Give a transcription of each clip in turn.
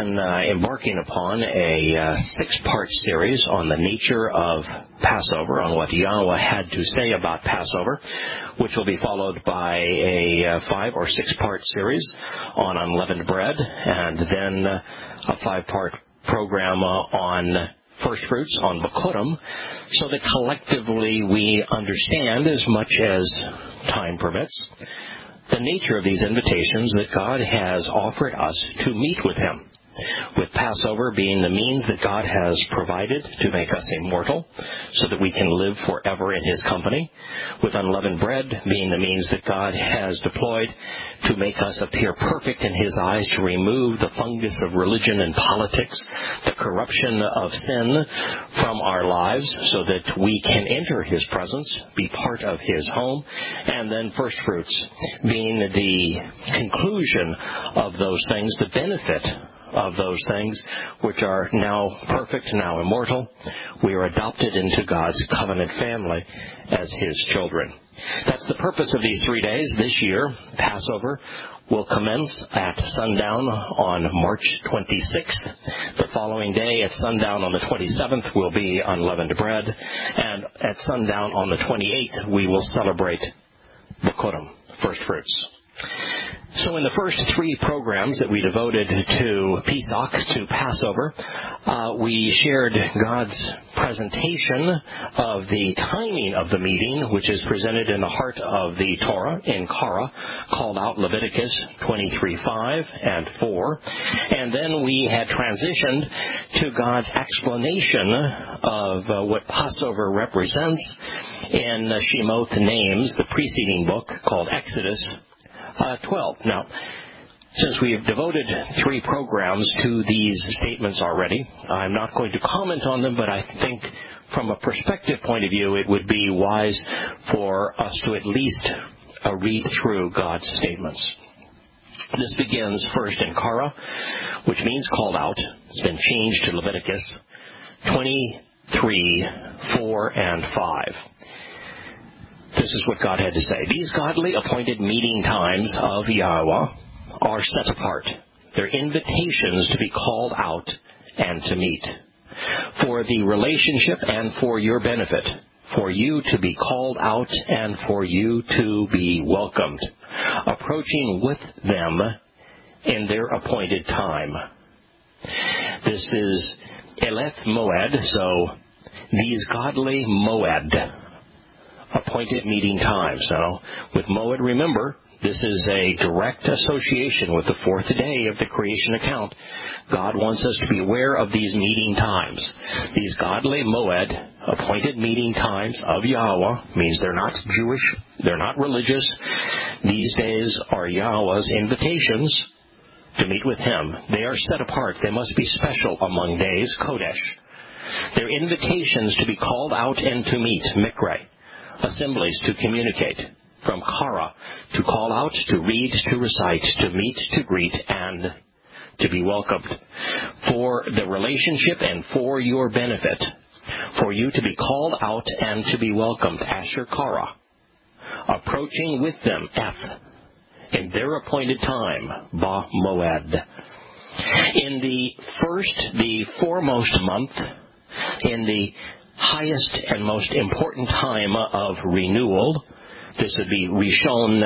been embarking upon a six-part series on the nature of Passover, on what Yahweh had to say about Passover, which will be followed by a 5 or 6-part series on unleavened bread, and then a 5-part program on first fruits, on Bikurim, so that collectively we understand, as much as time permits, the nature of these invitations that God has offered us to meet with Him, with Passover being the means that God has provided to make us immortal so that we can live forever in His company, with unleavened bread being the means that God has deployed to make us appear perfect in His eyes, to remove the fungus of religion and politics, the corruption of sin from our lives so that we can enter His presence, be part of His home, and then first fruits being the conclusion of those things, the benefit of those things which are now perfect, now immortal. We are adopted into God's covenant family as His children. That's the purpose of these 3 days. This year, Passover will commence at sundown on March 26th. The following day at sundown on the 27th will be unleavened bread. And at sundown on the 28th, we will celebrate Bikurim, first fruits. So in the first 3 programs that we devoted to Pesach, to Passover, we shared God's presentation of the timing of the meeting, which is presented in the heart of the Torah in Korah, called out Leviticus 23:5 and 4. And then we had transitioned to God's explanation of what Passover represents in Shemoth Names, the preceding book called Exodus 12. Now, since we have devoted 3 programs to these statements already, I'm not going to comment on them, but I think from a perspective point of view, it would be wise for us to at least read through God's statements. This begins first in Korah, which means called out. It's been changed to Leviticus 23, 4, and 5. This is what God had to say. These godly appointed meeting times of Yahweh are set apart. They're invitations to be called out and to meet. For the relationship and for your benefit. For you to be called out and for you to be welcomed. Approaching with them in their appointed time. This is Eleth Moed, so these godly Moed. Appointed meeting times. Now, with Moed, remember, this is a direct association with the 4th day of the creation account. God wants us to be aware of these meeting times. These godly Moed, appointed meeting times of Yahweh, means they're not Jewish, they're not religious. These days are Yahweh's invitations to meet with Him. They are set apart. They must be special among days, Kodesh. They're invitations to be called out and to meet, Mikre. Assemblies to communicate, from Korah, to call out, to read, to recite, to meet, to greet, and to be welcomed. For the relationship and for your benefit, for you to be called out and to be welcomed, Asher Korah, approaching with them, Eth, in their appointed time, Ba Moed. In the foremost month, in the highest and most important time of renewal, this would be Rishon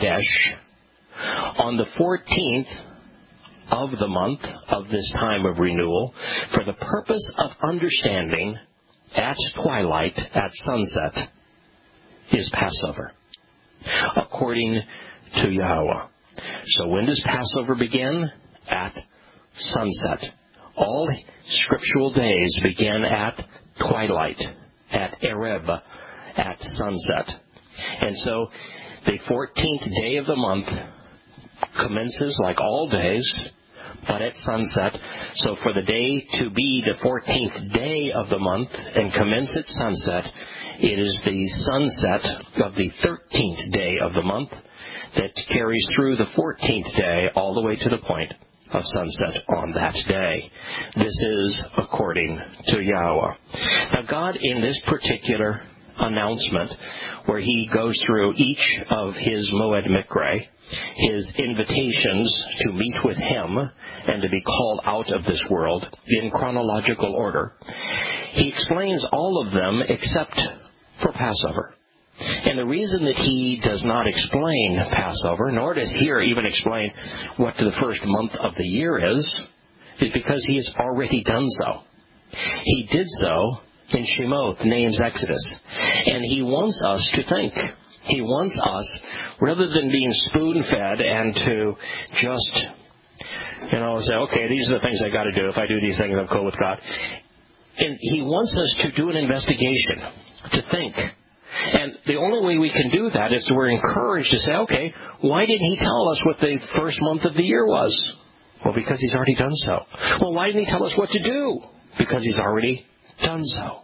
Kodesh, on the 14th of the month of this time of renewal, for the purpose of understanding at twilight, at sunset, is Passover, according to Yahweh. So when does Passover begin? At sunset. All scriptural days begin at twilight, at Ereb, at sunset. And so the 14th day of the month commences like all days, but at sunset. So for the day to be the 14th day of the month and commence at sunset, it is the sunset of the 13th day of the month that carries through the 14th day all the way to the point of sunset on that day. This is according to Yahweh. Now God, in this particular announcement where he goes through each of his Moed Mikre, his invitations to meet with him and to be called out of this world in chronological order. He explains all of them except for Passover. And the reason that he does not explain Passover, nor does here even explain what the first month of the year is because he has already done so. He did so in Shemoth, name's Exodus. And he wants us to think. He wants us, rather than being spoon-fed and to just, say, okay, these are the things I got to do. If I do these things, I'm cool with God. And he wants us to do an investigation, to think. And the only way we can do that is we're encouraged to say, okay, why didn't he tell us what the first month of the year was? Well, because he's already done so. Well, why didn't he tell us what to do? Because he's already done so.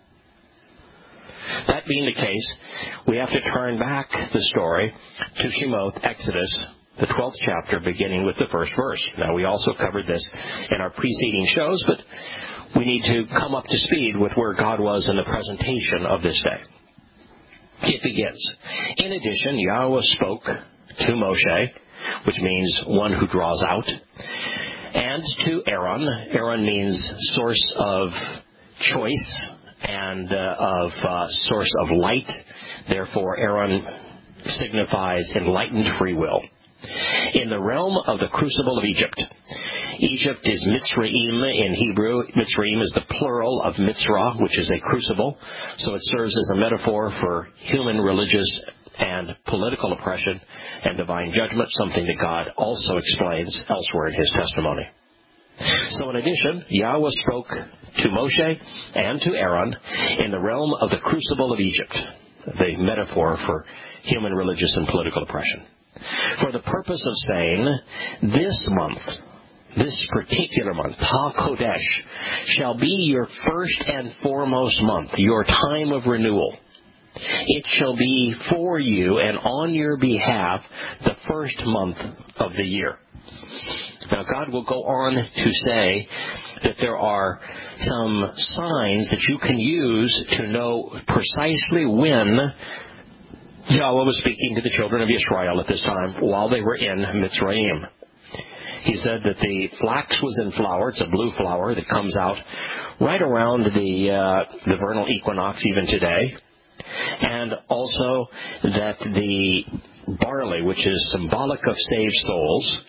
That being the case, we have to turn back the story to Shemoth, Exodus, the 12th chapter, beginning with the first verse. Now, we also covered this in our preceding shows, but we need to come up to speed with where God was in the presentation of this day. It begins. In addition, Yahweh spoke to Moshe, which means one who draws out, and to Aaron. Aaron means source of choice and of source of light. Therefore, Aaron signifies enlightened free will. In the realm of the crucible of Egypt. Egypt is Mitzrayim in Hebrew. Mitzrayim is the plural of Mitzrah, which is a crucible. So it serves as a metaphor for human, religious, and political oppression and divine judgment, something that God also explains elsewhere in his testimony. So in addition, Yahweh spoke to Moshe and to Aaron in the realm of the crucible of Egypt, the metaphor for human, religious, and political oppression, for the purpose of saying, this month, this particular month, HaKodesh, shall be your first and foremost month, your time of renewal. It shall be for you and on your behalf the first month of the year. Now, God will go on to say that there are some signs that you can use to know precisely when Yahweh was speaking to the children of Israel at this time while they were in Mitzrayim. He said that the flax was in flower. It's a blue flower that comes out right around the vernal equinox even today. And also that the barley, which is symbolic of saved souls,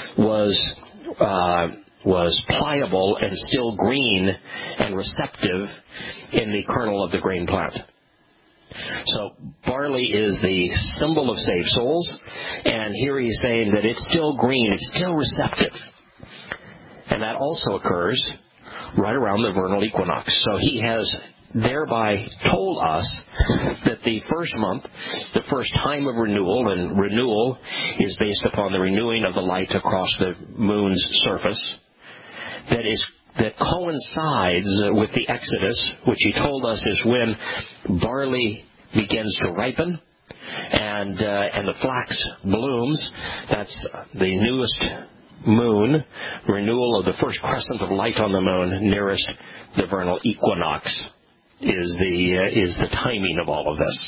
was pliable and still green and receptive in the kernel of the grain plant. So barley is the symbol of saved souls, and here he's saying that it's still green, it's still receptive. And that also occurs right around the vernal equinox. So he has thereby told us that the first month, the first time of renewal, and renewal is based upon the renewing of the light across the moon's surface, that coincides with the Exodus, which he told us is when barley begins to ripen and the flax blooms. That's the newest moon, renewal of the first crescent of light on the moon nearest the vernal equinox is the timing of all of this.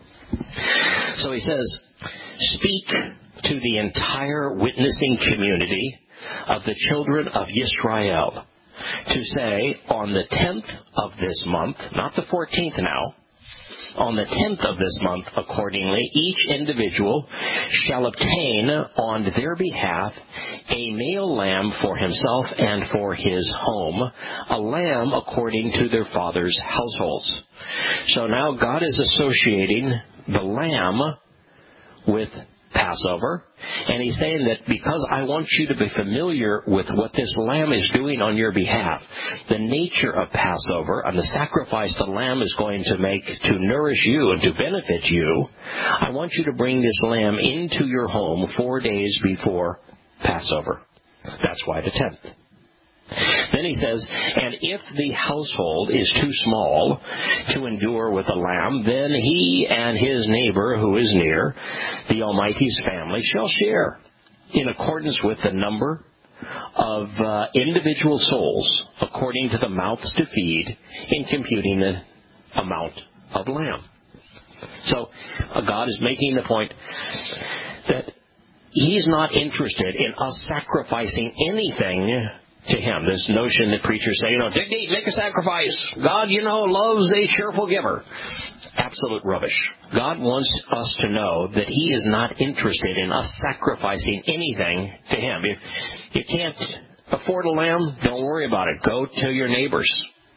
So he says, speak to the entire witnessing community of the children of Yisrael to say, on the 10th of this month, not the 14th now, on the 10th of this month, accordingly, each individual shall obtain on their behalf a male lamb for himself and for his home, a lamb according to their father's households. So now God is associating the lamb with Passover, and he's saying that because I want you to be familiar with what this lamb is doing on your behalf, the nature of Passover and the sacrifice the lamb is going to make to nourish you and to benefit you, I want you to bring this lamb into your home 4 days before Passover. That's why the 10th. Then he says, and if the household is too small to endure with a lamb, then he and his neighbor who is near, the Almighty's family, shall share in accordance with the number of individual souls according to the mouths to feed in computing the amount of lamb. So God is making the point that He's not interested in us sacrificing anything to Him. This notion that preachers say, dig deep, make a sacrifice. God, loves a cheerful giver. Absolute rubbish. God wants us to know that He is not interested in us sacrificing anything to Him. If you can't afford a lamb, don't worry about it. Go to your neighbors.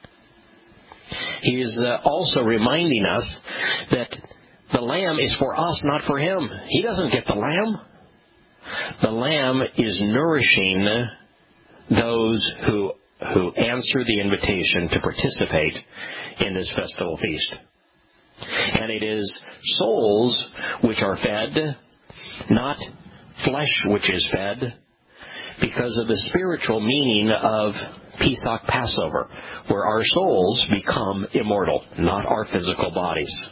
He is also reminding us that the lamb is for us, not for Him. He doesn't get the lamb. The lamb is nourishing those who answer the invitation to participate in this festival feast. And it is souls which are fed, not flesh which is fed, because of the spiritual meaning of Pesach Passover, where our souls become immortal, not our physical bodies.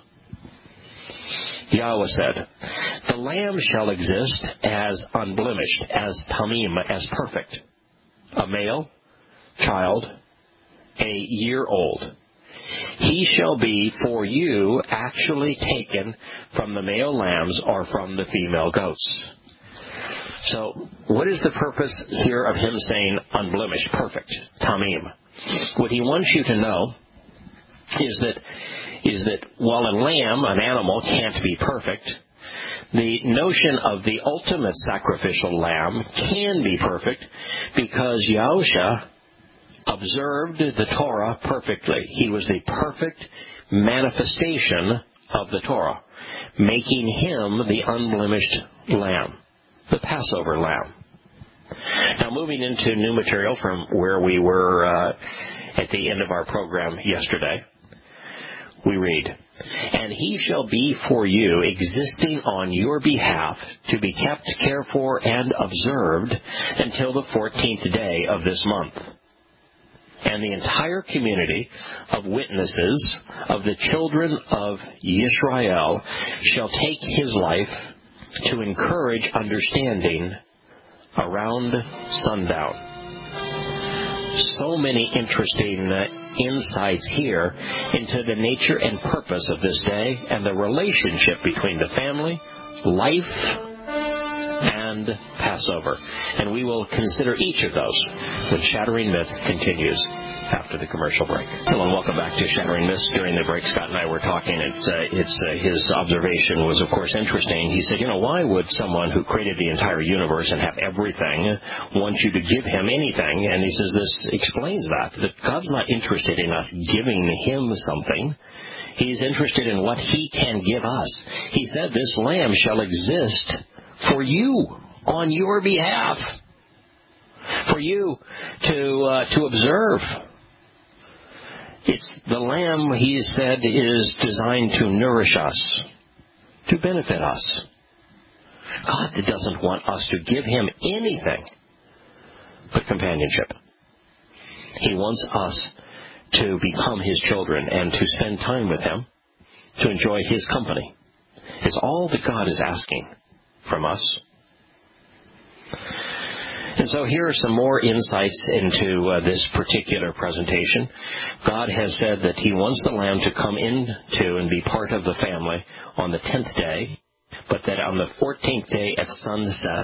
Yahweh said, "The lamb shall exist as unblemished, as tamim, as perfect, a male, child, a year old. He shall be for you actually taken from the male lambs or from the female goats." So, what is the purpose here of Him saying unblemished, perfect, tamim? What He wants you to know is that while a lamb, an animal, can't be perfect, the notion of the ultimate sacrificial lamb can be perfect because Yahusha observed the Torah perfectly. He was the perfect manifestation of the Torah, making Him the unblemished lamb, the Passover lamb. Now, moving into new material from where we were at the end of our program yesterday, we read, "And he shall be for you, existing on your behalf, to be kept, cared for, and observed until the 14th day of this month. And the entire community of witnesses of the children of Yisrael shall take his life to encourage understanding around sundown." So many interesting insights here into the nature and purpose of this day and the relationship between the family, life, and Passover. And we will consider each of those when Shattering Myths continues after the commercial break. Hello and welcome back to Shattering Myths. During the break, Scott and I were talking. His observation was, of course, interesting. He said, why would someone who created the entire universe and have everything want you to give him anything? And he says this explains that God's not interested in us giving Him something. He's interested in what He can give us. He said, "This lamb shall exist for you, on your behalf, for you to observe." It's the lamb, He said, is designed to nourish us, to benefit us. God doesn't want us to give Him anything but companionship. He wants us to become His children and to spend time with Him, to enjoy His company. It's all that God is asking from us. And so here are some more insights into this particular presentation. God has said that He wants the lamb to come into and be part of the family on the 10th day, but that on the 14th day at sunset,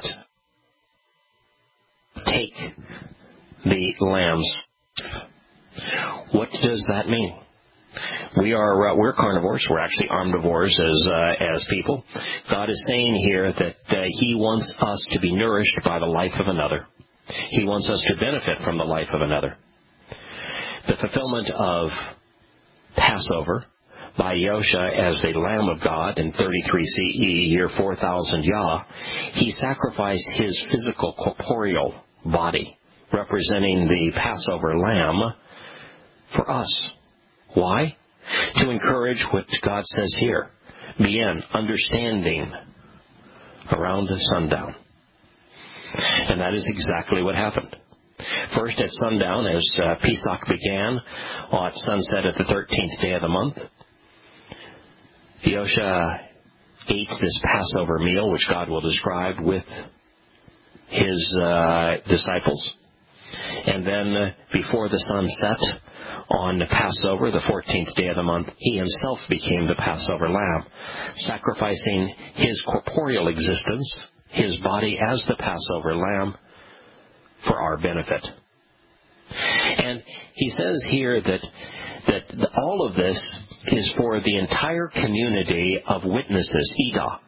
take the lambs. What does that mean? We're carnivores. We're actually omnivores as people. God is saying here that He wants us to be nourished by the life of another. He wants us to benefit from the life of another. The fulfillment of Passover by Yahusha as the Lamb of God in 33 CE, year 4000 Yah, He sacrificed His physical corporeal body, representing the Passover lamb, for us. Why? To encourage what God says here. Begin understanding around sundown. And that is exactly what happened. First at sundown, as Pesach began, at sunset at the 13th day of the month, Yahusha ate this Passover meal, which God will describe with His disciples. And then before the sun set on the Passover, the 14th day of the month, he himself became the Passover lamb, sacrificing his corporeal existence, his body as the Passover lamb, for our benefit. And he says here that all of this is for the entire community of witnesses, Edah,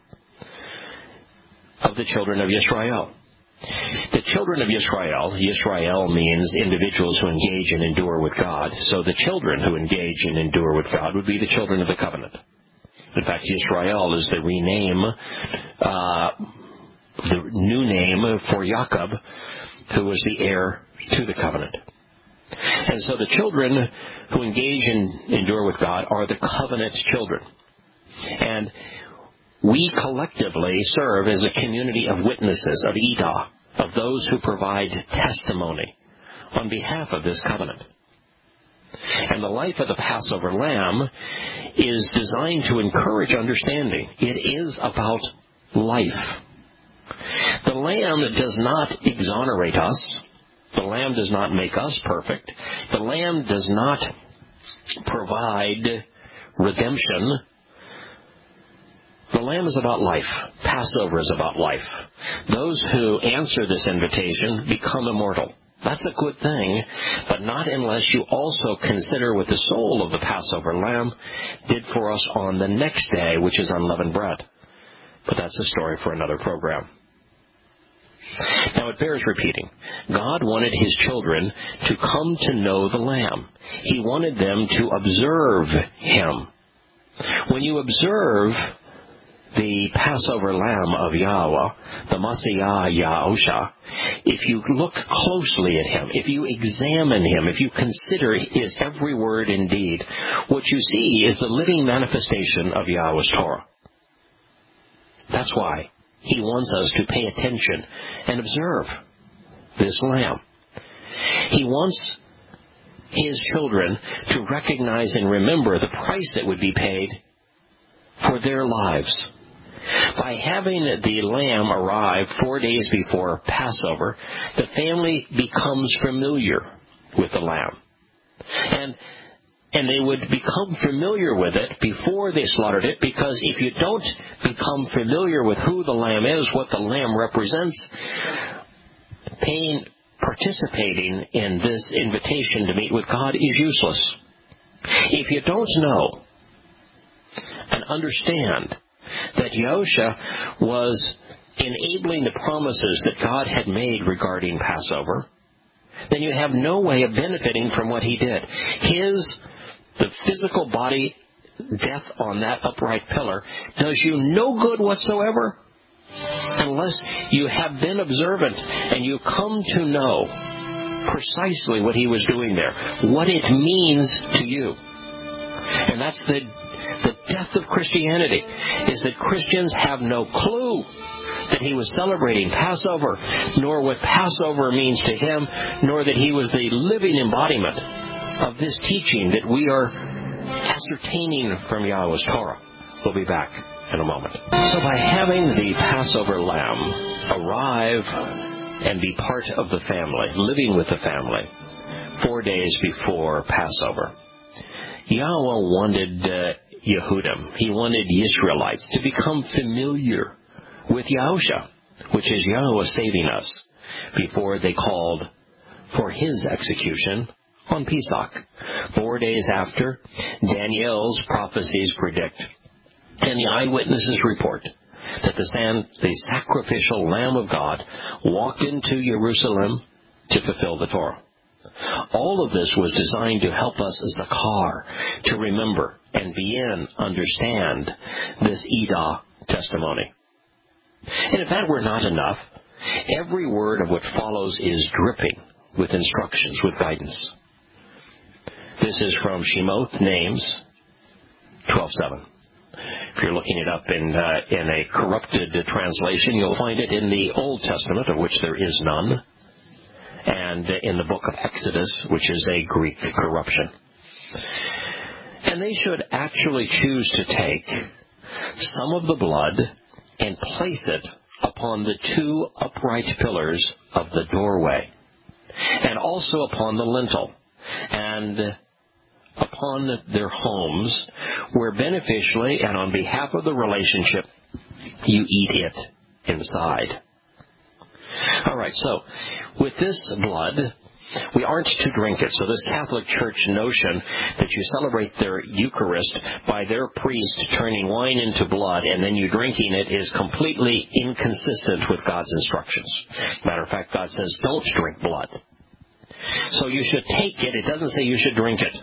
of the children of Yisrael. The children of Yisrael means individuals who engage and endure with God. So the children who engage and endure with God would be the children of the covenant. In fact, Yisrael is the new name for Jacob, who was the heir to the covenant. And so the children who engage and endure with God are the covenant children. And we collectively serve as a community of witnesses, of Edah, of those who provide testimony on behalf of this covenant. And the life of the Passover lamb is designed to encourage understanding. It is about life. The lamb does not exonerate us. The lamb does not make us perfect. The lamb does not provide redemption. The lamb is about life. Passover is about life. Those who answer this invitation become immortal. That's a good thing, but not unless you also consider what the soul of the Passover lamb did for us on the next day, which is unleavened bread. But that's a story for another program. Now, it bears repeating. God wanted his children to come to know the Lamb. He wanted them to observe him. When you observe the Passover Lamb of Yahweh, the Messiah Yahusha, if you look closely at him, if you examine him, if you consider his every word and deed, what you see is the living manifestation of Yahweh's Torah. That's why he wants us to pay attention and observe this Lamb. He wants his children to recognize and remember the price that would be paid for their lives. By having the lamb arrive 4 days before Passover, the family becomes familiar with the lamb. And they would become familiar with it before they slaughtered it, because if you don't become familiar with who the lamb is, what the lamb represents, participating in this invitation to meet with God is useless. If you don't know and understand that Yahusha was enabling the promises that God had made regarding Passover, then you have no way of benefiting from what he did. The physical body death on that upright pillar does you no good whatsoever unless you have been observant and you come to know precisely what he was doing there, what it means to you. And that's the death of Christianity, is that Christians have no clue that he was celebrating Passover, nor what Passover means to him, nor that he was the living embodiment of this teaching that we are ascertaining from Yahweh's Torah. We'll be back in a moment. So by having the Passover lamb arrive and be part of the family, living with the family, 4 days before Passover, Yahweh wanted Yehudim, he wanted Israelites to become familiar with Yahusha, which is Yahweh saving us, before they called for his execution on Pesach. 4 days after, Daniel's prophecies predict, and the eyewitnesses report, that the sacrificial Lamb of God walked into Jerusalem to fulfill the Torah. All of this was designed to help us as the car to remember and understand this Edah testimony. And if that were not enough, every word of what follows is dripping with instructions, with guidance. This is from Shemoth Names 12:7. If you're looking it up in a corrupted translation, you'll find it in the Old Testament, of which there is none, and in the book of Exodus, which is a Greek corruption. And they should actually choose to take some of the blood and place it upon the 2 upright pillars of the doorway. and also upon the lintel, and upon their homes, where beneficially and on behalf of the relationship you eat it inside. All right, so with this blood, we aren't to drink it. So this Catholic Church notion that you celebrate their Eucharist by their priest turning wine into blood and then you drinking it is completely inconsistent with God's instructions. Matter of fact, God says, don't drink blood. So you should take it. It doesn't say you should drink it.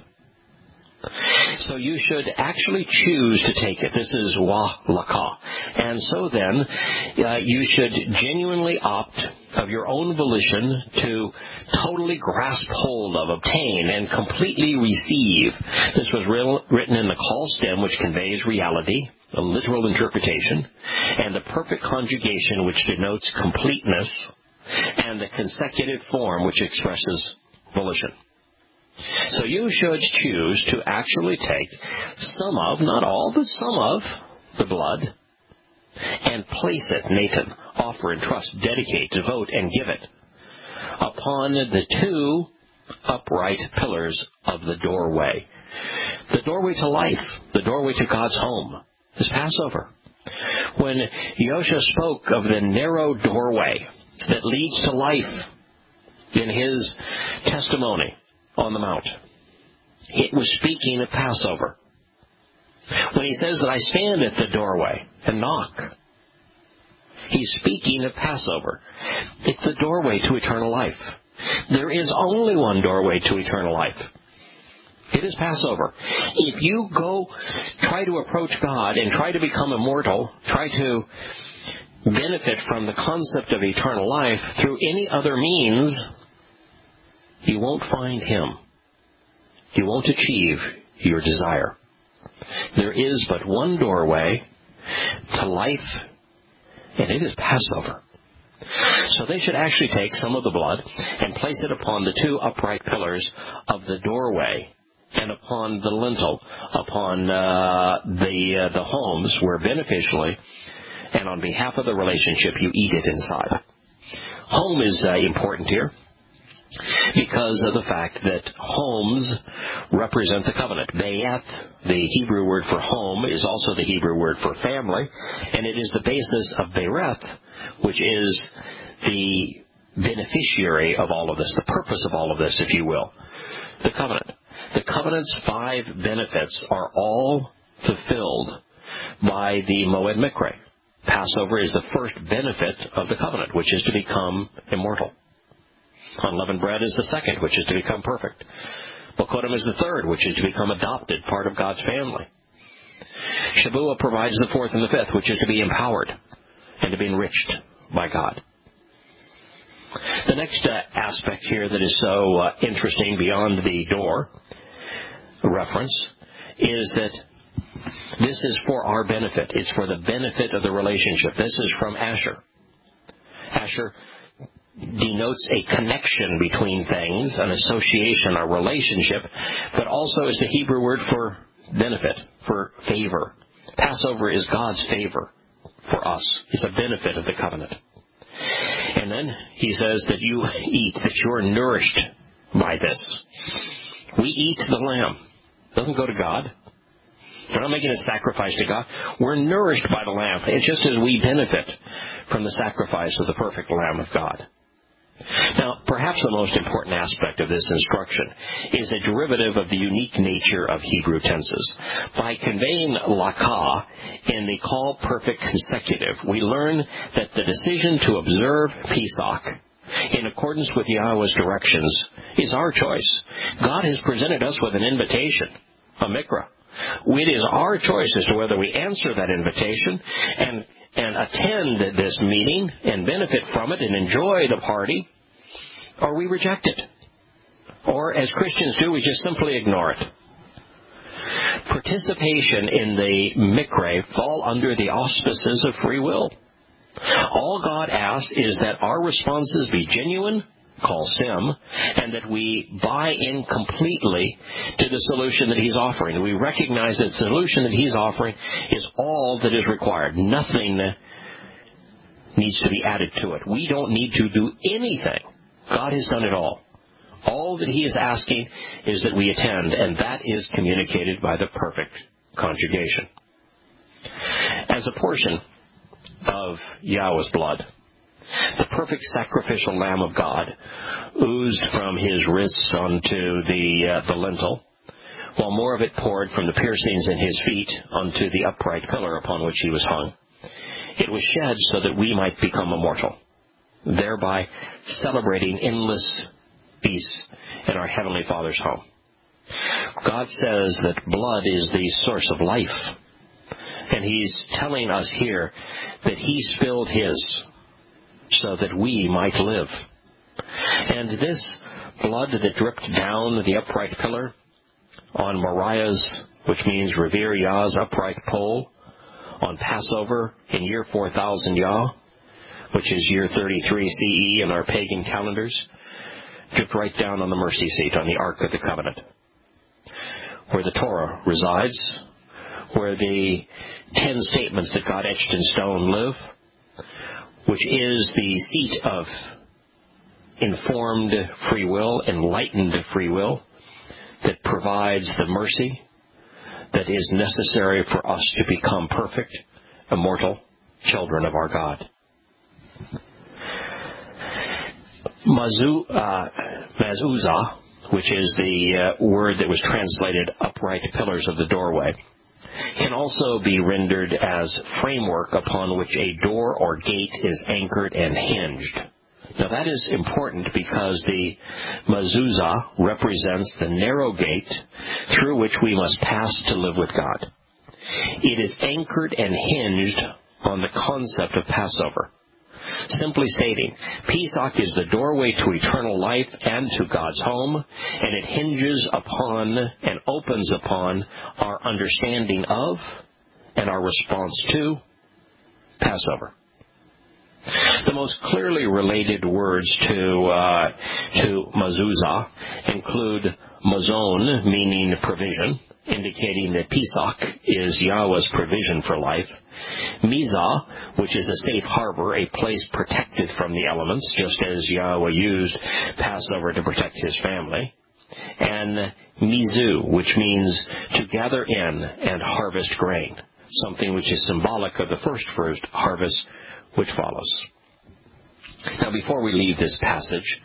So you should actually choose to take it. This is wa laka. And so then, you should genuinely opt of your own volition to totally grasp hold of, obtain, and completely receive. This was written in the call stem, which conveys reality, a literal interpretation, and the perfect conjugation, which denotes completeness, and the consecutive form, which expresses volition. So you should choose to actually take some of, not all, but some of the blood and place it, Nathan, offer, entrust, dedicate, devote, and give it upon the two upright pillars of the doorway. The doorway to life, the doorway to God's home, is Passover. When Yosha spoke of the narrow doorway that leads to life in his testimony on the Mount, it was speaking of Passover. When he says that I stand at the doorway and knock, he's speaking of Passover. It's the doorway to eternal life. There is only one doorway to eternal life. It is Passover. If you go try to approach God and try to become immortal, try to benefit from the concept of eternal life through any other means, you won't find Him. You won't achieve your desire. There is but one doorway to life, and it is Passover. So they should actually take some of the blood and place it upon the two upright pillars of the doorway and upon the lintel, upon the homes where beneficially and on behalf of the relationship you eat it inside. Home is important here, because of the fact that homes represent the covenant. Bayeth, the Hebrew word for home, is also the Hebrew word for family, and it is the basis of Bereth, which is the beneficiary of all of this, the purpose of all of this, if you will, the covenant. The covenant's 5 benefits are all fulfilled by the Moed Mikre. Passover is the first benefit of the covenant, which is to become immortal. Unleavened bread is the second, which is to become perfect. Bokodim is the third, which is to become adopted, part of God's family. Shavuot provides the fourth and the fifth, which is to be empowered and to be enriched by God. The next aspect here that is so interesting beyond the door reference is that this is for our benefit. It's for the benefit of the relationship. This is from Asher. Asher denotes a connection between things, an association, a relationship, but also is the Hebrew word for benefit, for favor. Passover is God's favor for us. It's a benefit of the covenant. And then he says that you eat, that you're nourished by this. We eat the lamb. It doesn't go to God. We're not making a sacrifice to God. We're nourished by the lamb. It's just as we benefit from the sacrifice of the perfect Lamb of God. Now, perhaps the most important aspect of this instruction is a derivative of the unique nature of Hebrew tenses. By conveying lakah in the call perfect consecutive, we learn that the decision to observe Pesach in accordance with Yahweh's directions is our choice. God has presented us with an invitation, a mikra. It is our choice as to whether we answer that invitation and attend this meeting and benefit from it and enjoy the party, or we reject it. Or, as Christians do, we just simply ignore it. Participation in the mikre fall under the auspices of free will. All God asks is that our responses be genuine, call sim, and that we buy in completely to the solution that He's offering. We recognize that the solution that He's offering is all that is required. Nothing needs to be added to it. We don't need to do anything God has done it all. All that he is asking is that we attend, and that is communicated by the perfect conjugation. As a portion of Yahweh's blood, the perfect sacrificial Lamb of God oozed from his wrists onto the lintel, while more of it poured from the piercings in his feet onto the upright pillar upon which he was hung. It was shed so that we might become immortal, thereby celebrating endless peace in our Heavenly Father's home. God says that blood is the source of life, and he's telling us here that he spilled his so that we might live. And this blood that dripped down the upright pillar on Moriah's, which means Revere Yah's upright pole, on Passover in year 4000 Yah, which is year 33 CE in our pagan calendars, dripped right down on the mercy seat on the Ark of the Covenant, where the Torah resides, where the 10 statements that God etched in stone live, which is the seat of informed free will, enlightened free will, that provides the mercy that is necessary for us to become perfect, immortal children of our God. Mezuzah, which is the word that was translated upright pillars of the doorway, can also be rendered as framework upon which a door or gate is anchored and hinged. Now that is important because the mezuzah represents the narrow gate through which we must pass to live with God. It is anchored and hinged on the concept of Passover. Simply stating, Pesach is the doorway to eternal life and to God's home, and it hinges upon and opens upon our understanding of and our response to Passover. The most clearly related words to mezuzah include mazon, meaning provision, indicating that Pesach is Yahweh's provision for life. Mizah, which is a safe harbor, a place protected from the elements, just as Yahweh used Passover to protect his family. And mizu, which means to gather in and harvest grain, something which is symbolic of the first harvest which follows. Now, before we leave this passage,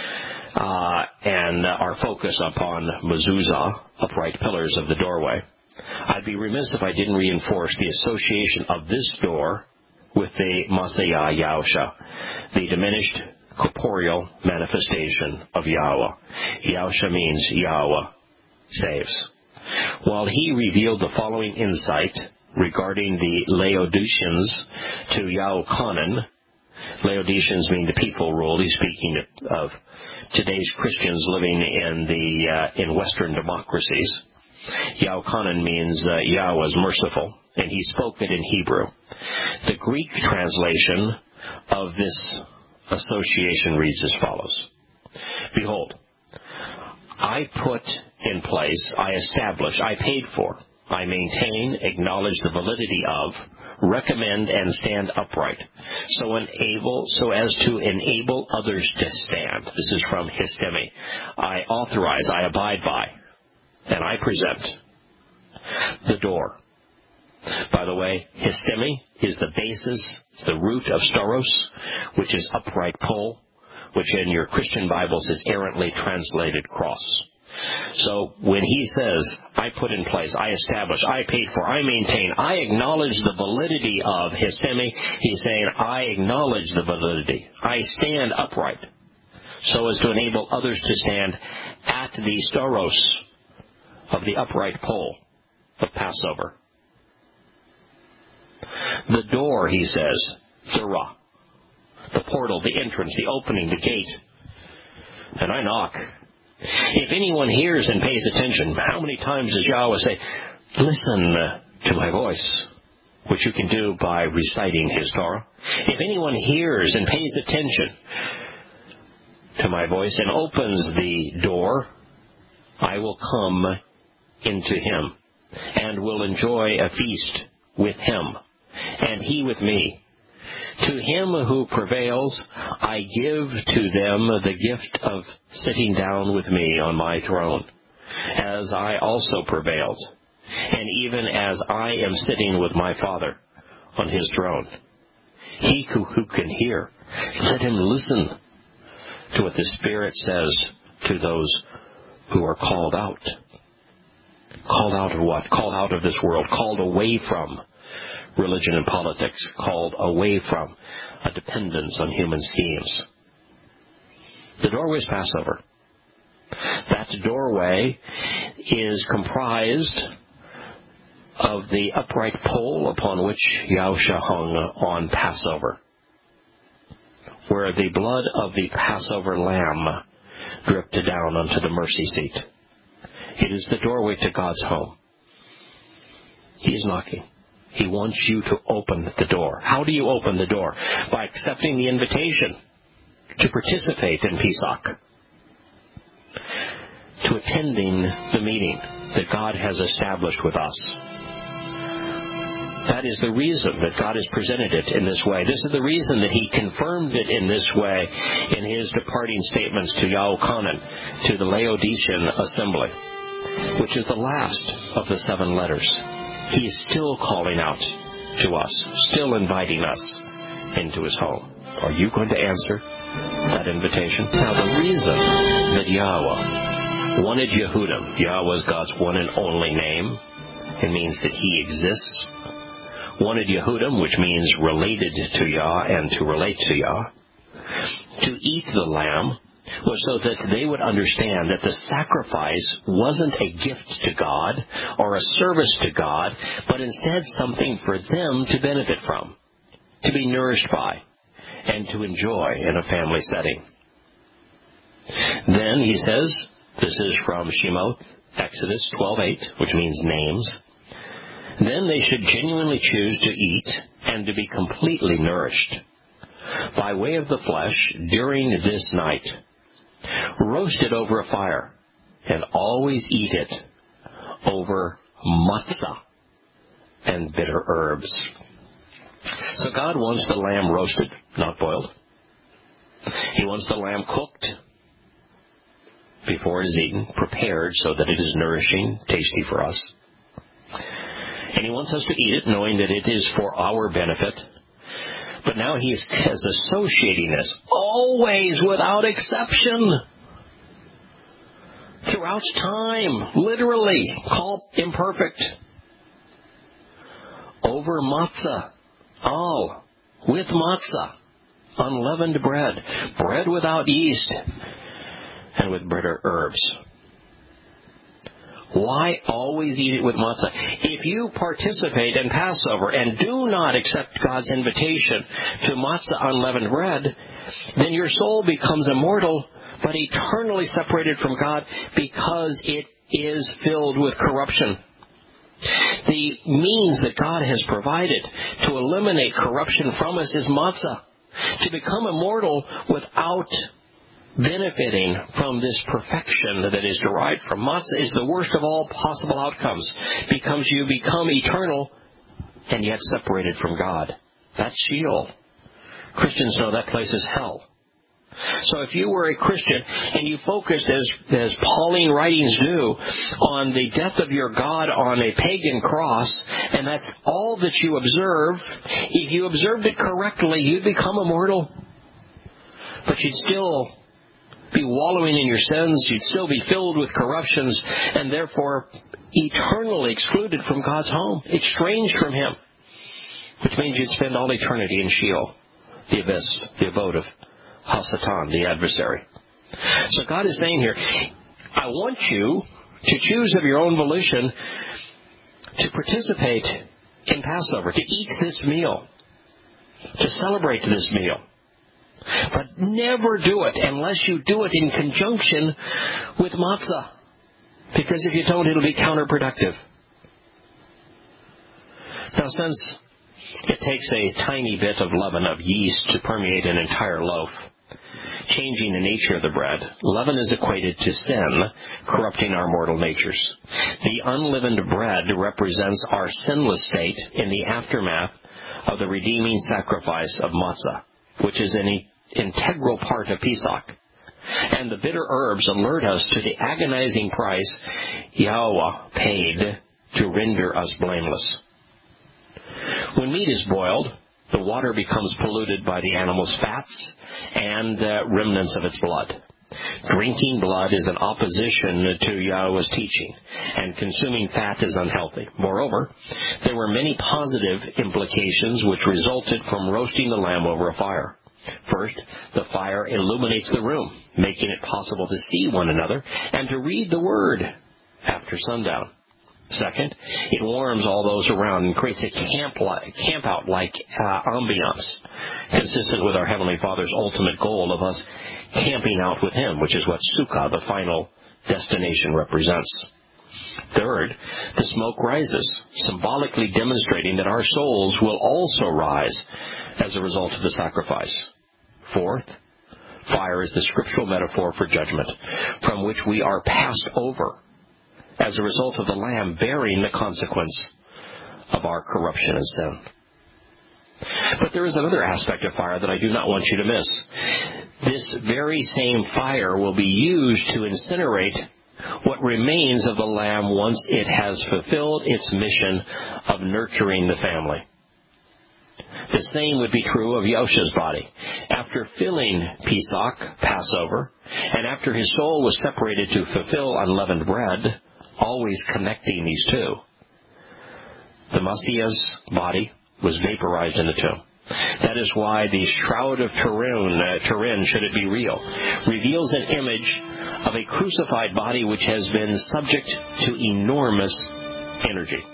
and our focus upon mezuzah, upright pillars of the doorway, I'd be remiss if I didn't reinforce the association of this door with the Masayah Yahusha, the diminished corporeal manifestation of Yahweh. Yahusha means Yahweh saves. While he revealed the following insight regarding the Laodiceans to Yahuchanan, Laodiceans mean the people ruled. He's speaking of today's Christians living in Western democracies. Yahuchanan means Yahweh is merciful, and he spoke it in Hebrew. The Greek translation of this association reads as follows: Behold, I put in place, I establish, I paid for, I maintain, acknowledge the validity of, recommend, and stand upright, so as to enable others to stand. This is from Histemi. I authorize, I abide by, and I present the door. By the way, Histemi is the basis, it's the root of storos, which is upright pole, which in your Christian Bibles is errantly translated cross. So when he says, I put in place, I establish, I paid for, I maintain, I acknowledge the validity of Histemi, he's saying, I acknowledge the validity. I stand upright, so as to enable others to stand at the storos of the upright pole of Passover. The door, he says, thurah, the portal, the entrance, the opening, the gate. And I knock. If anyone hears and pays attention, how many times does Yahweh say, listen to my voice, which you can do by reciting his Torah? If anyone hears and pays attention to my voice and opens the door, I will come into him and will enjoy a feast with him, and he with me. To him who prevails, I give to them the gift of sitting down with me on my throne, as I also prevailed, and even as I am sitting with my Father on his throne. He who can hear, let him listen to what the Spirit says to those who are called out. Called out of what? Called out of this world. Called away from religion and politics. Called away from a dependence on human schemes. The doorway is Passover. That doorway is comprised of the upright pole upon which Yahusha hung on Passover, where the blood of the Passover lamb dripped down onto the mercy seat. It is the doorway to God's home. He is knocking. He wants you to open the door. How do you open the door? By accepting the invitation to participate in Pesach, to attending the meeting that God has established with us. That is the reason that God has presented it in this way. This is the reason that he confirmed it in this way in his departing statements to Yahuchanan, to the Laodicean assembly, which is the last of the 7 letters. He is still calling out to us, still inviting us into his home. Are you going to answer that invitation? Now, the reason that Yahweh wanted Yehudim, Yahweh is God's one and only name. It means that he exists. Wanted Yehudim, which means related to Yah and to relate to Yah, to eat the lamb, was so that they would understand that the sacrifice wasn't a gift to God or a service to God, but instead something for them to benefit from, to be nourished by, and to enjoy in a family setting. Then he says, this is from Shemoth, Exodus 12:8, which means names. Then they should genuinely choose to eat and to be completely nourished by way of the flesh during this night. Roast it over a fire and always eat it over matzah and bitter herbs. So God wants the lamb roasted, not boiled. He wants the lamb cooked before it is eaten, prepared so that it is nourishing, tasty for us. And he wants us to eat it knowing that it is for our benefit. But now he is associating this always without exception throughout time, literally, called imperfect. Over matzah, all with matzah, unleavened bread, bread without yeast, and with bitter herbs. Why always eat it with matzah? If you participate in Passover and do not accept God's invitation to matzah unleavened bread, then your soul becomes immortal, but eternally separated from God because it is filled with corruption. The means that God has provided to eliminate corruption from us is matzah. To become immortal without benefiting from this perfection that is derived from matzah is the worst of all possible outcomes, because you become eternal and yet separated from God. That's Sheol. Christians know that place is hell. So if you were a Christian and you focused, as Pauline writings do, on the death of your God on a pagan cross, and that's all that you observe, if you observed it correctly, you'd become immortal. But you'd still be wallowing in your sins, you'd still be filled with corruptions, and therefore eternally excluded from God's home, estranged from Him, which means you'd spend all eternity in Sheol, the abyss, the abode of Hasatan, the adversary. So God is saying here, I want you to choose of your own volition to participate in Passover, to eat this meal, to celebrate this meal. But never do it unless you do it in conjunction with matzah. Because if you don't, it'll be counterproductive. Now, since it takes a tiny bit of leaven, of yeast, to permeate an entire loaf, changing the nature of the bread, leaven is equated to sin, corrupting our mortal natures. The unleavened bread represents our sinless state in the aftermath of the redeeming sacrifice of matzah, which is an integral part of Pesach. And the bitter herbs alert us to the agonizing price Yahweh paid to render us blameless. When meat is boiled, the water becomes polluted by the animal's fats and remnants of its blood. Drinking blood is an opposition to Yahweh's teaching, and consuming fat is unhealthy. Moreover, there were many positive implications which resulted from roasting the lamb over a fire. First, the fire illuminates the room, making it possible to see one another and to read the Word after sundown. Second, it warms all those around and creates a camp-out-like ambiance, consistent with our Heavenly Father's ultimate goal of us camping out with Him, which is what Sukkah, the final destination, represents. Third, the smoke rises, symbolically demonstrating that our souls will also rise as a result of the sacrifice. Fourth, fire is the scriptural metaphor for judgment, from which we are passed over as a result of the Lamb bearing the consequence of our corruption and sin. But there is another aspect of fire that I do not want you to miss. This very same fire will be used to incinerate what remains of the lamb once it has fulfilled its mission of nurturing the family. The same would be true of Yosha's body. After filling Pesach, Passover, and after his soul was separated to fulfill unleavened bread, always connecting these two, the Messiah's body was vaporized in the tomb. That is why the Shroud of Turin, should it be real, reveals an image of a crucified body which has been subject to enormous energy.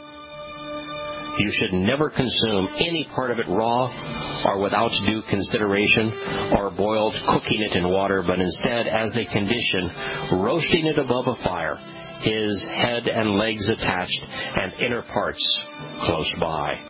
You should never consume any part of it raw or without due consideration, or boiled, cooking it in water, but instead, as a condition, roasting it above a fire, his head and legs attached and inner parts close by.